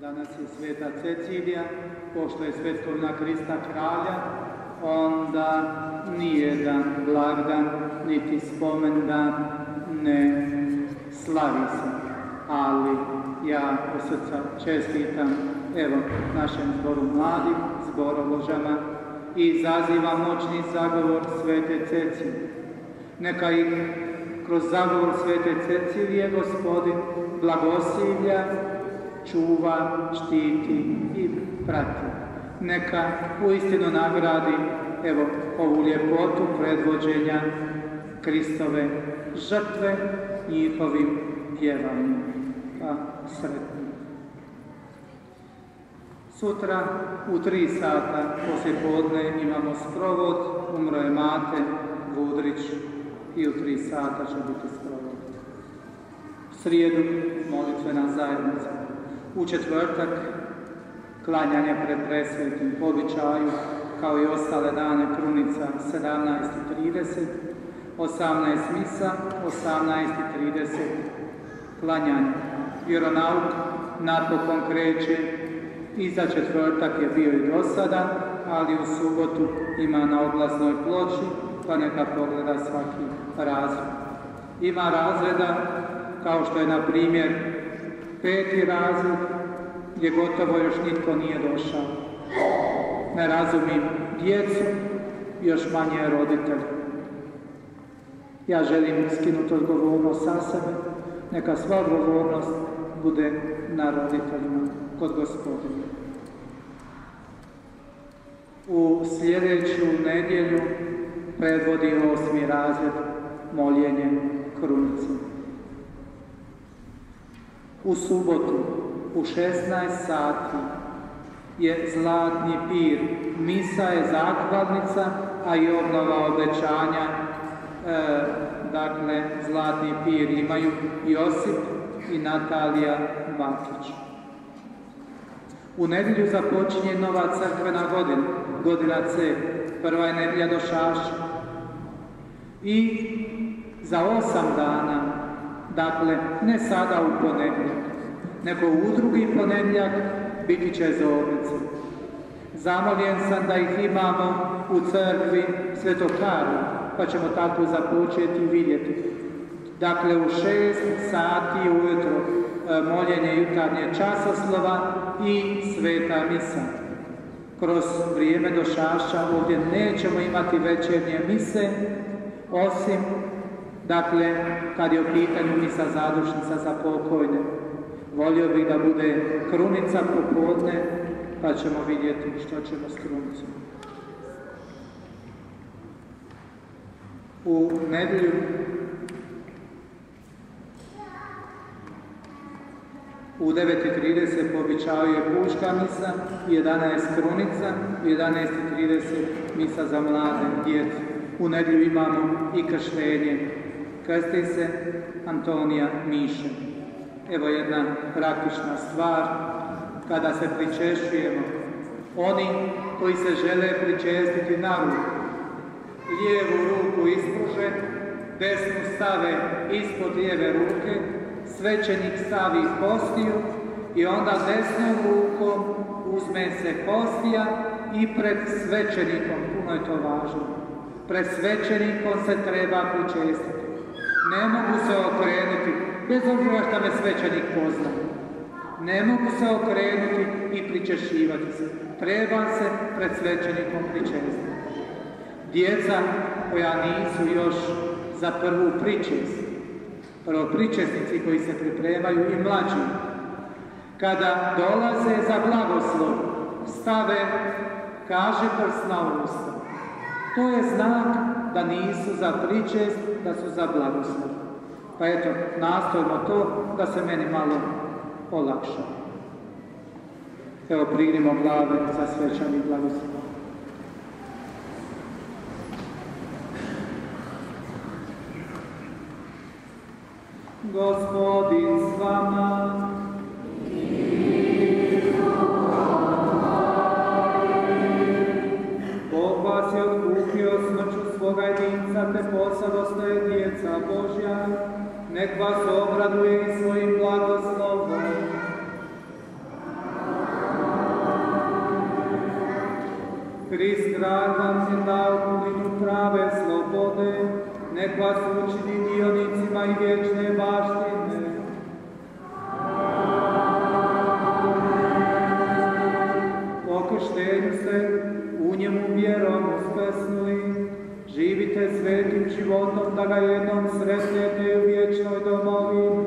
Danas je Sveta Cecilija, pošto je svetkovina Krista kralja, onda nijedan blagdan, niti spomendan ne slavi se. Ali ja od srca čestitam evo našem zboru mladih, zborovođama i zazivam moćni zagovor Svete Cecilije. Neka ih kroz zagovor Svete Cecilije Gospodin blagosilja, čuva, štiti i prati. Neka uistinu nagradi evo ovu ljepotu predvođenja Kristove žrtve njihovim pjevanjem. Pa sretno. Sutra u 3 sata poslijepodne imamo sprovod, umro je Mate Vudrić i u 3 sata će biti sprovod. U srijedu molitvena zajednica. U četvrtak klanjanje pred presvetim po običaju, kao i ostale dane krunica 17:30, 18 misa, 18:30 klanjanje. Vjeronauk napokon kreće i za četvrtak je bio i do sada, ali u subotu ima na oglasnoj ploči, pa neka pogleda svaki razred. Ima razreda kao što je na primjer 5. razred, gdje gotovo još nitko nije došao. Ne razumim djecu, još manje roditelji. Ja želim skinuti odgovornost sa sebe, neka sva odgovornost bude na roditeljima kod Gospodina. U sljedeću nedjelju predvodi 8. razred moljenje krunice. U subotu u 16 sati je zlatni pir, misa je zahvalnica, a i obnova obećanja. Dakle, zlatni pir imaju Josip i Natalija Bakić. U nedjelju započinje nova crkvena godina, godina C, prva je nedjelja do Šašća. I za 8 dana, dakle, ne sada u ponedjeljak, nego u drugi ponedjeljak biti će zornice. Zamoljen sam da ih imamo u crkvi Svetog Karla, pa ćemo tako započeti vidjeti. Dakle, u 6 sati ujutro moljenje jutarnje časoslova i sveta misa. Kroz vrijeme do Šašća ovdje nećemo imati večernje mise, osim, dakle, kad je u pitanju misa zadušnica za pokojne. Volio bih da bude krunica popodne, pa ćemo vidjeti što ćemo s krunicom. U nedjelju u 9:30 po običaju je puška misa, 11 krunica, 11:30 misa za mlade djecu. U nedjelju imamo i krštenje. Krsti se Antonija Miše. Evo jedna praktična stvar, kada se pričešćujemo, oni koji se žele pričestiti na ruku, lijevu ruku ispruže, desnu stave ispod lijeve ruke, svećenik stavi hostiju i onda desnom rukom uzme se hostija i pred svećenikom, puno je to važno, pred svećenikom se treba pričestiti. Ne mogu se okrenuti, bez obzira što me svećenik pozna. Ne mogu se okrenuti i pričešćivati se. Treba se pred svećenikom pričestiti. Djeca koja nisu još za prvu pričest, prvo pričestnici koji se pripremaju i mlađi, kada dolaze za blagoslov, stave kaži prst na usta. To je znak da nisu za pričest, da su za blagoslov. Pa eto, nastojimo to da se meni malo olakša. Evo, prignimo glave za svečani blagoslov. Gospodin s vama. Bog vas je otkupio smrću svoga jedinca, te posadoste djeca Božja. Nek vas obraduje i svojim blagoslovom. Krist rad vam je dao puninu prave slobode, nek vas učini dionicima i vječne baštine. Po krštenju se u njemu vjerom uskrsnuli, živite svetim životom da ga jednom sretnete u vječnoj domovini.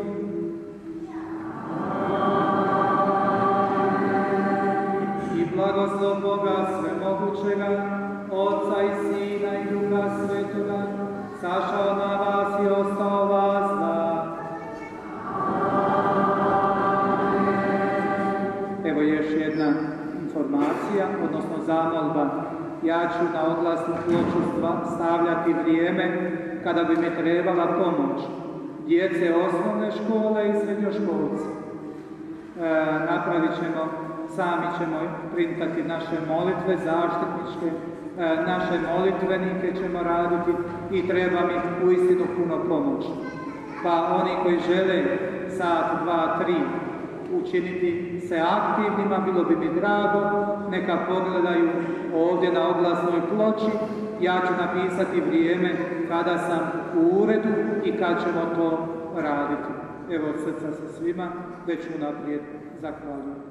I blagoslov Boga Svemogućega, Otca i Sina i Duha Svetoga, sašao na vas i ostao vas da. Evo još jedna informacija, odnosno zamolba. Ja ću na oglasnu ploču stavljati vrijeme kada bi mi trebala pomoć djece osnovne škole i srednjoškolci. Napravit ćemo, sami ćemo printati naše molitve zaštitničke, naše molitvenike ćemo raditi i treba mi uistinu puno pomoći. Pa oni koji žele sat, 2, 3 učiniti se aktivnima, bilo bi mi drago, neka pogledaju ovdje na oglasnoj ploči, ja ću napisati vrijeme kada sam u uredu i kad ćemo to raditi. Evo od srca se svima, već unaprijed zahvaljujem.